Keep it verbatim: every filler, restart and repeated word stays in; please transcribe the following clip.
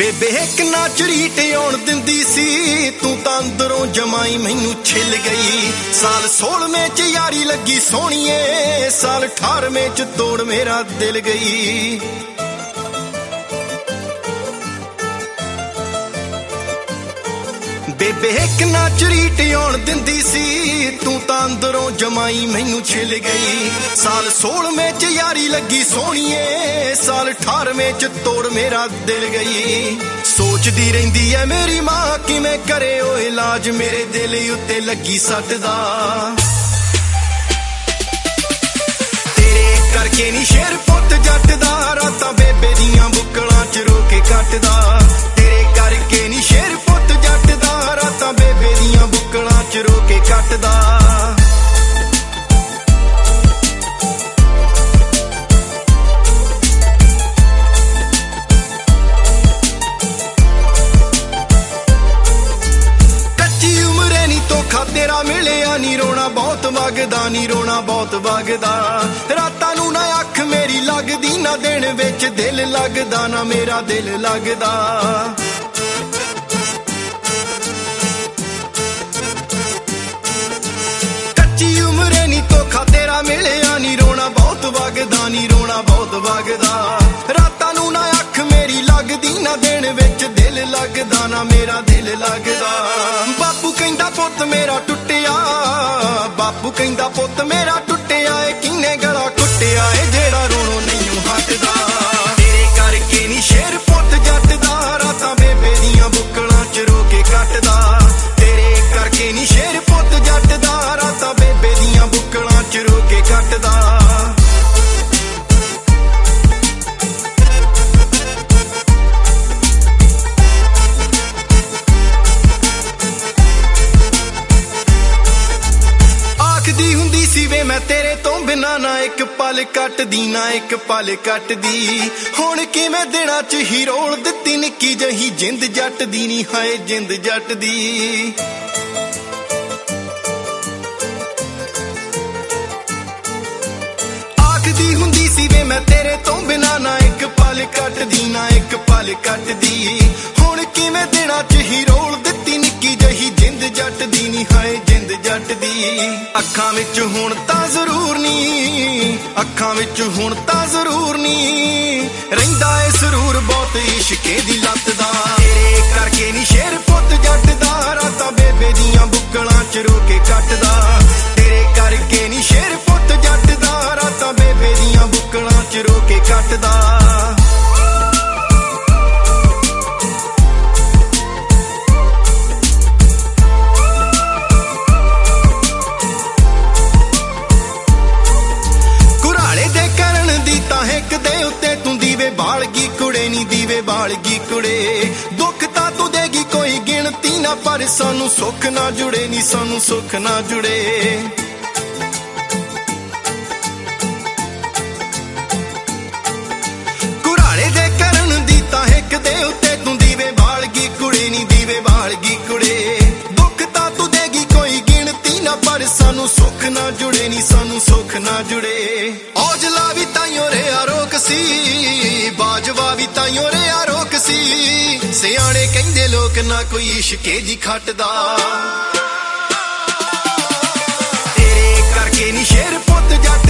ਬੇਬੇ ਇੱਕ ਨਾ ਝਰੀਟ ਆਉਣ ਦਿੰਦੀ ਸੀ, ਤੂੰ ਤਾਂ ਅੰਦਰੋਂ ਜਮਾਈ ਮੈਨੂੰ ਛਿੱਲ ਗਈ। ਸਾਲ ਸੋਲਵੇਂ ਚ ਯਾਰੀ ਲੱਗੀ ਸੋਹਣੀਏ, ਸਾਲ ਅਠਾਰਵੇਂ ਚ ਤੋੜ ਮੇਰਾ ਦਿਲ ਗਈ। ਬੇਬੇ ਇੱਕ ਨਾ ਝਰੀਟ ਆਉਣ ਦਿੰਦੀ ਸੀ, ਤੂੰ ਤਾਂ ਅੰਦਰੋਂ ਜਮਾਈ ਮੈਨੂੰ ਛਿੱਲ ਗਈ। ਸਾਲ ਸੋਲਵੇਂ ਚ ਯਾਰੀ ਲੱਗੀ ਸੋਹਣੀਏ, ਸਾਲ ਅਠਾਰਵੇਂ ਚ ਤੋੜ ਮੇਰਾ ਦਿਲ ਗਈ। ਸੋਚਦੀ ਰਹਿੰਦੀ ਐ ਮੇਰੀ ਮਾਂ ਕਿਵੇਂ ਕਰੇ ਉਹ ਇਲਾਜ, ਮੇਰੇ ਦਿਲ ਉੱਤੇ ਲੱਗੀ ਸੱਟ ਦਾ। ਤੇਰੇ ਕਰਕੇ ਨੀ ਸ਼ੇਰ ਪੁੱਤ ਜੱਟ ਦਾ, ਰਾਤਾਂ ਬੇਬੇ ਦੀਆਂ ਬੁੱਕਲਾਂ ਚ ਰੋ ਕੇ ਕੱਟਦਾ। ਤੇਰੇ ਕਰਕੇ ਨੀ ਸ਼ੇਰ ਪੁੱਤ ਜੱਟ ਦਾ, ਰਾਤਾਂ ਬੇਬੇ ਦੀਆਂ ਬੁੱਕਲਾਂ ਚ ਰੋ ਕੇ ਕੱਟਦਾ। ਕੱਚੀ ਉਮਰੇ ਨੀ ਧੋਖਾ ਤੇਰਾ ਮਿਲਿਆ ਨੀ, ਰੋਣਾ ਬਹੁਤ ਵਗਦਾ ਨੀ ਰੋਣਾ ਬਹੁਤ ਵਗਦਾ। ਰਾਤਾਂ ਨੂੰ ਨਾ ਅੱਖ ਮੇਰੀ ਲੱਗਦੀ, ਨਾ ਦਿਨ ਵਿੱਚ ਦਿਲ ਲੱਗਦਾ, ਨਾ ਮੇਰਾ ਦਿਲ ਲੱਗਦਾ। ਕੱਚੀ ਉਮਰੇ ਨੀ ਧੋਖਾ ਤੇਰਾ ਮਿਲਿਆ ਨੀ, ਰੋਣਾ ਬਹੁਤ ਵਗਦਾ ਨੀ ਰੋਣਾ ਬਹੁਤ ਵਗਦਾ। ਰਾਤਾਂ ਨੂੰ ਨਾ ਅੱਖ ਮੇਰੀ ਲੱਗਦੀ, ਨਾ ਦਿਨ ਵਿੱਚ ਦਿਲ ਲੱਗਦਾ, ਨਾ ਮੇਰਾ ਦਿਲ ਲੱਗਦਾ। ਬਾਪੂ ਕਹਿੰਦਾ ਪੁੱਤ ਮੇਰਾ ਟੁੱਟਿਆ, ਬਾਪੂ ਕਹਿੰਦਾ ਪੁੱਤ ਮੇਰਾ ਟੁੱਟਿਆ ਏ, ਕਿੰਨੇ ਗਲਾ ਕੁੱਟਿਆ ਏ ਜਿਹੜਾ ਰੋਣੋਂ ਨਹੀਂ ਹਟਦਾ। ਤੇਰੇ ਕਰਕੇ ਨੀ ਸ਼ੇਰ ਪੁੱਤ ਜੱਟ ਦਾ, ਰਾਤਾਂ ਬੇਬੇ ਦੀਆਂ ਬੁੱਕਲਾਂ ਚ ਰੋ ਕੇ ਕੱਟਦਾ। ਤੇਰੇ ਕਰਕੇ ਨੀ ਸ਼ੇਰ ਪੁੱਤ ਜੱਟ ਦਾ, ਰਾਤਾਂ ਬੇਬੇ ਦੀਆਂ ਬੁੱਕਲਾਂ ਚ ਰੋ ਕੇ ਕੱਟਦਾ। ਆਖਦੀ ਹੁੰਦੀ ਸੀ ਵੇ ਮੈਂ ਤੇਰੇ ਤੋਂ ਬਿਨਾਂ ਨਾ ਇੱਕ ਪਲ ਕੱਟਦੀ, ਨਾ ਇੱਕ ਪਲ ਕੱਟਦੀ। ਹੁਣ ਕਿਵੇਂ ਦਿਨਾਂ ਚ ਹੀ ਰੋਲ ਦਿੱਤੀ ਨਿੱਕੀ ਜਿਹੀ ਜਿੰਦ ਜੱਟ ਦੀ ਨੀ, ਹਾਏ ਜਿੰਦ ਜੱਟ ਦੀ। ਆਖਦੀ ਹੁੰਦੀ ਸੀ ਵੇ ਮੈਂ ਤੇਰੇ ਤੋਂ ਬਿਨਾਂ ਨਾ ਇੱਕ ਪਲ ਕੱਟਦੀ, ਨਾ ਇੱਕ ਪਲ ਕੱਟਦੀ। ਹੁਣ ਕਿਵੇਂ ਦਿਨਾਂ ਚ ਹੀ ਰੋਲ ਦਿੱਤੀ ਨਿੱਕੀ ਜਿਹੀ ਜਿੰਦ ਜੱਟ ਦੀ ਨੀ, ਹਾਏ ਜਿੰਦ ਜੱਟ ਦੀ। ਅੱਖਾਂ ਵਿੱਚ ਹੁਣ ਤਾਂ ਜ਼ਰੂਰ ਨੀ, ਅੱਖਾਂ ਵਿੱਚ ਹੁਣ ਤਾਂ ਜ਼ਰੂਰ ਨੀ, ਰਹਿੰਦਾ ਏ ਸਰੂਰ ਬਹੁਤ ਇਸ਼ਕੇ ਦੀ ਲੱਤ ਦਾ। ਤੇਰੇ ਕਰਕੇ ਨੀ ਸ਼ੇਰ ਪੁੱਤ ਜੱਟ ਦਾ, ਰਾਤਾਂ ਬੇਬੇ ਦੀਆਂ ਬੁੱਕਲਾਂ ਚ ਰੋ ਕੇ ਕੱਟਦਾ। ਤੇਰੇ ਕਰਕੇ ਨੀ ਸ਼ੇਰ ਪੁੱਤ ਜੱਟ ਦਾ, ਰਾਤਾਂ ਬੇਬੇ ਦੀਆਂ ਬੁੱਕਲਾਂ ਚ ਰੋ ਕੇ ਕੱਟਦਾ। ਦੇ ਉੱਤੇ ਤੂੰ ਦੀਵੇ ਬਾਲਗੀ ਕੁੜੇ ਨੀ ਦੀਵੇ ਬਾਲਗੀ ਕੁੜੇ। ਦੁੱਖ ਤਾਂ ਤੂੰ ਦੇਗੀ ਕੋਈ ਗਿਣਤੀ ਨਾ, ਪਰ ਸਾਨੂੰ ਸੁੱਖ ਨਾ ਜੁੜੇ ਨੀ ਸਾਨੂੰ ਸੁੱਖ ਨਾ ਜੁੜੇ। ਕੁਰਾਲੇ ਦੇ ਕਰਨ ਦੀ ਤਾਂ ਇੱਕ ਦੇ ਉੱਤੇ ਤੂੰ ਦੀਵੇ ਬਾਲਗੀ ਕੁੜੇ ਨੀ ਦੀਵੇ ਬਾਲਗੀ ਕੁੜੇ। ਦੁੱਖ ਤਾਂ ਤੂੰ ਦੇਗੀ ਕੋਈ ਗਿਣਤੀ ਨਾ, ਪਰ ਸਾਨੂੰ ਸੁੱਖ ਨਾ ਜੁੜੇ ਨੀ ਸਾਨੂੰ ਸੁੱਖ ਨਾ ਜੁੜੇ। ਔਜਲਾ ਵੀ ਤਾਈਓ ਰਿਆ ਰੋਕ ਸੀ, ਬਾਜਵਾ ਵੀ ਤਾਈਓ ਰਿਆ ਰੋਕ ਸੀ। ਸਿਆਣੇ ਕਹਿੰਦੇ ਲੋਕ ਨਾ ਕੋਈ ਇਸ਼ਕੇ ਦੀ ਖੱਟਦਾ। ਤੇਰੇ ਕਰਕੇ ਨੀ ਸ਼ੇਰ ਪੁੱਤ ਜੱਟ